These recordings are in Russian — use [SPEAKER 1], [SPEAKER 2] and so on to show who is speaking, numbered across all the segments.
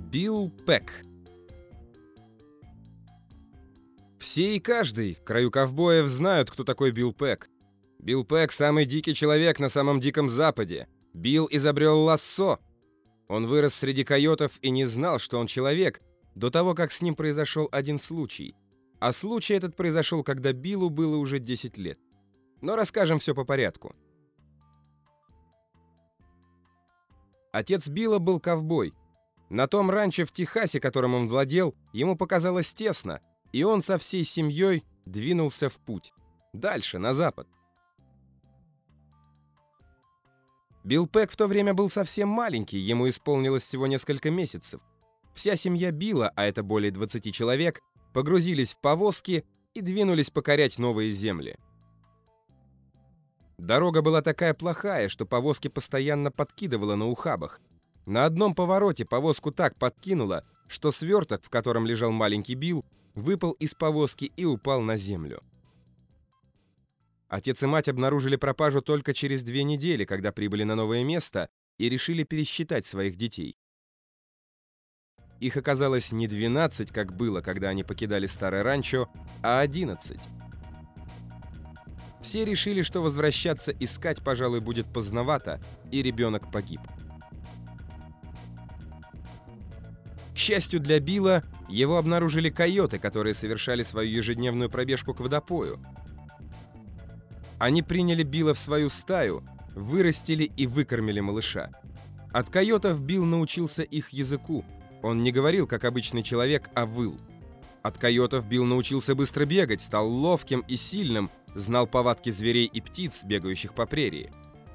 [SPEAKER 1] Билл Пэк. Все и каждый в краю ковбоев знают, кто такой Билл Пэк. Билл Пэк — самый дикий человек на самом диком западе. Билл изобрел лассо. Он вырос среди койотов и не знал, что он человек, до того, как с ним произошел один случай. А случай этот произошел, когда Биллу было уже 10 лет. Но расскажем все по порядку. Отец Билла был ковбой. На том ранчо в Техасе, которым он владел, ему показалось тесно, и он со всей семьей двинулся в путь. Дальше, на запад. Билл Пэк в то время был совсем маленький, ему исполнилось всего несколько месяцев. Вся семья Билла, а это более 20 человек, погрузились в повозки и двинулись покорять новые земли. Дорога была такая плохая, что повозки постоянно подкидывало на ухабах. На одном повороте повозку так подкинуло, что сверток, в котором лежал маленький Билл, выпал из повозки и упал на землю. Отец и мать обнаружили пропажу только через 2 недели, когда прибыли на новое место и решили пересчитать своих детей. Их оказалось не 12, как было, когда они покидали старое ранчо, а 11. Все решили, что возвращаться искать, пожалуй, будет поздновато, и ребенок погиб. К счастью для Билла, его обнаружили койоты, которые совершали свою ежедневную пробежку к водопою. Они приняли Билла в свою стаю, вырастили и выкормили малыша. От койотов Билл научился их языку. Он не говорил, как обычный человек, а выл. От койотов Билл научился быстро бегать, стал ловким и сильным, знал повадки зверей и птиц, бегающих по прерии.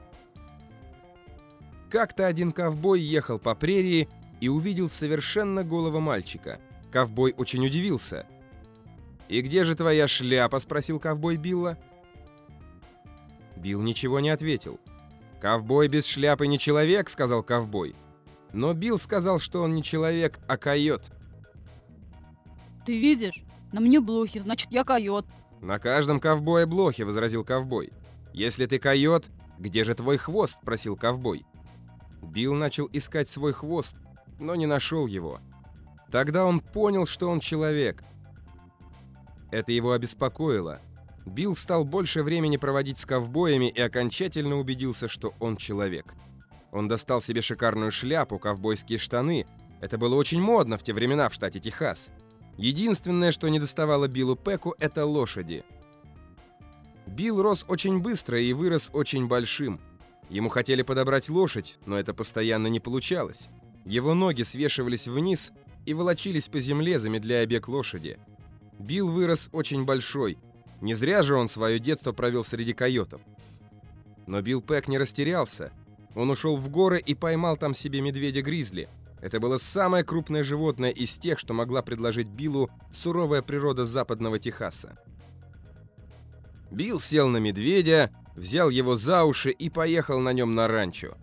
[SPEAKER 1] Как-то один ковбой ехал по прерии и увидел совершенно голого мальчика. Ковбой очень удивился. «И где же твоя шляпа?» — спросил ковбой Билла. Билл ничего не ответил. «Ковбой без шляпы не человек», — сказал ковбой. Но Билл сказал, что он не человек, а койот.
[SPEAKER 2] Ты видишь? На мне блохи, значит, я койот.
[SPEAKER 1] «На каждом ковбое блохи», — возразил ковбой. «Если ты койот, где же твой хвост?» — просил ковбой. Билл начал искать свой хвост, но не нашел его. Тогда он понял, что он человек. Это его обеспокоило. Билл стал больше времени проводить с ковбоями и окончательно убедился, что он человек. Он достал себе шикарную шляпу, ковбойские штаны. Это было очень модно в те времена в штате Техас. Единственное, что недоставало Биллу Пэку, это лошади. Билл рос очень быстро и вырос очень большим. Ему хотели подобрать лошадь, но это постоянно не получалось. Его ноги свешивались вниз и волочились по земле, замедляя бег лошади. Билл вырос очень большой. Не зря же он свое детство провел среди койотов. Но Билл Пэк не растерялся. Он ушел в горы и поймал там себе медведя-гризли. Это было самое крупное животное из тех, что могла предложить Биллу суровая природа западного Техаса. Билл сел на медведя, взял его за уши и поехал на нем на ранчо.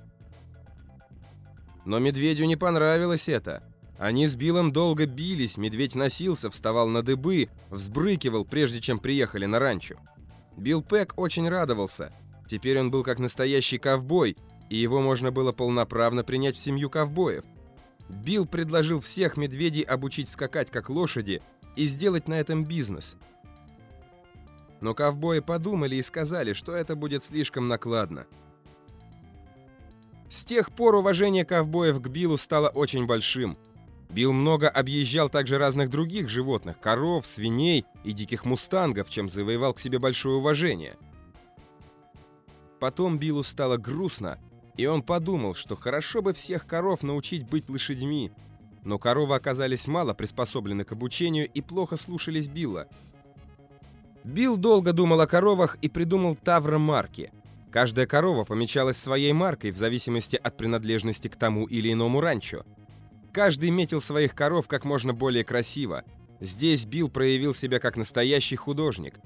[SPEAKER 1] Но медведю не понравилось это. Они с Биллом долго бились, медведь носился, вставал на дыбы, взбрыкивал, прежде чем приехали на ранчо. Билл Пэк очень радовался. Теперь он был как настоящий ковбой, и его можно было полноправно принять в семью ковбоев. Билл предложил всех медведей обучить скакать как лошади и сделать на этом бизнес. Но ковбои подумали и сказали, что это будет слишком накладно. С тех пор уважение ковбоев к Биллу стало очень большим. Билл много объезжал также разных других животных, коров, свиней и диких мустангов, чем завоевал к себе большое уважение. Потом Биллу стало грустно, и он подумал, что хорошо бы всех коров научить быть лошадьми. Но коровы оказались мало приспособлены к обучению и плохо слушались Билла. Билл долго думал о коровах и придумал тавро-марки. Каждая корова помечалась своей маркой в зависимости от принадлежности к тому или иному ранчо. Каждый метил своих коров как можно более красиво. Здесь Билл проявил себя как настоящий художник.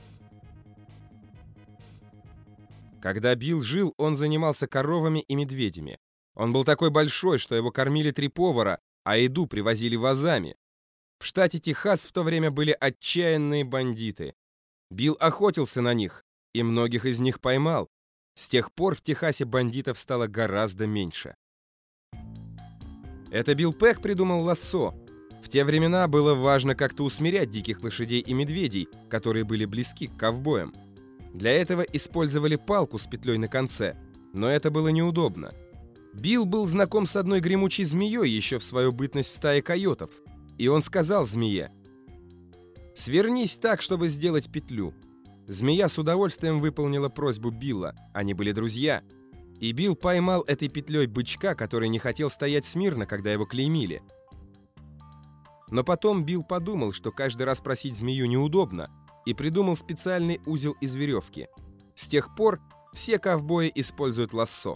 [SPEAKER 1] Когда Билл жил, он занимался коровами и медведями. Он был такой большой, что его кормили 3 повара, а еду привозили вазами. В штате Техас в то время были отчаянные бандиты. Билл охотился на них, и многих из них поймал. С тех пор в Техасе бандитов стало гораздо меньше. Это Билл Пэк придумал лассо. В те времена было важно как-то усмирять диких лошадей и медведей, которые были близки к ковбоям. Для этого использовали палку с петлей на конце, но это было неудобно. Билл был знаком с одной гремучей змеей еще в свою бытность в стае койотов, и он сказал змее: «Свернись так, чтобы сделать петлю». Змея с удовольствием выполнила просьбу Билла, они были друзья. И Билл поймал этой петлей бычка, который не хотел стоять смирно, когда его клеймили. Но потом Билл подумал, что каждый раз просить змею неудобно, и придумал специальный узел из веревки. С тех пор все ковбои используют лассо.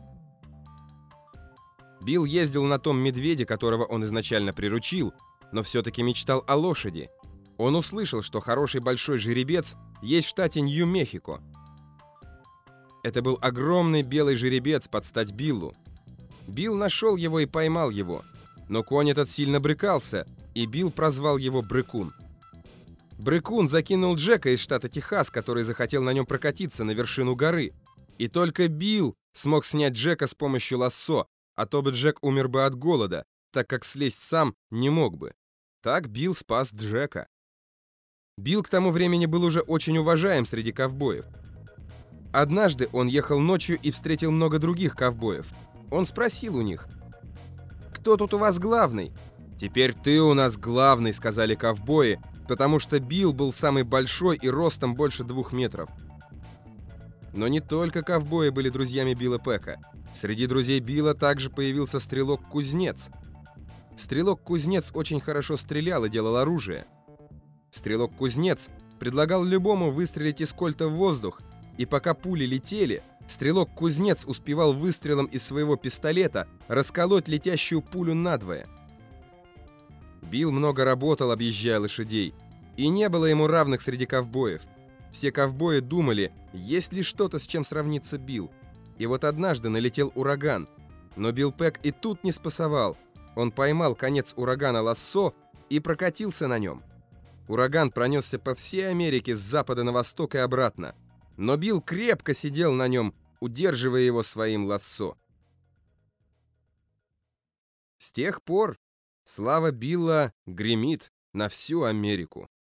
[SPEAKER 1] Билл ездил на том медведе, которого он изначально приручил, но все-таки мечтал о лошади. Он услышал, что хороший большой жеребец есть в штате Нью-Мехико. Это был огромный белый жеребец под стать Биллу. Билл нашел его и поймал его, но конь этот сильно брыкался, и Билл прозвал его Брыкун. Брыкун закинул Джека из штата Техас, который захотел на нем прокатиться на вершину горы. И только Билл смог снять Джека с помощью лассо, а то бы Джек умер бы от голода, так как слезть сам не мог бы. Так Билл спас Джека. Билл к тому времени был уже очень уважаем среди ковбоев. Однажды он ехал ночью и встретил много других ковбоев. Он спросил у них: «Кто тут у вас главный?» «Теперь ты у нас главный», — сказали ковбои, потому что Билл был самый большой и ростом больше 2 метров. Но не только ковбои были друзьями Билла Пэка. Среди друзей Билла также появился стрелок-кузнец. Стрелок-кузнец очень хорошо стрелял и делал оружие. Стрелок-кузнец предлагал любому выстрелить из кольта в воздух, и пока пули летели, стрелок-кузнец успевал выстрелом из своего пистолета расколоть летящую пулю надвое. Билл много работал, объезжая лошадей, и не было ему равных среди ковбоев. Все ковбои думали, есть ли что-то, с чем сравнится Билл. И вот однажды налетел ураган, но Билл Пэк и тут не спасовал. Он поймал конец урагана лассо и прокатился на нем. Ураган пронесся по всей Америке с запада на восток и обратно. Но Билл крепко сидел на нем, удерживая его своим лассо. С тех пор слава Билла гремит на всю Америку.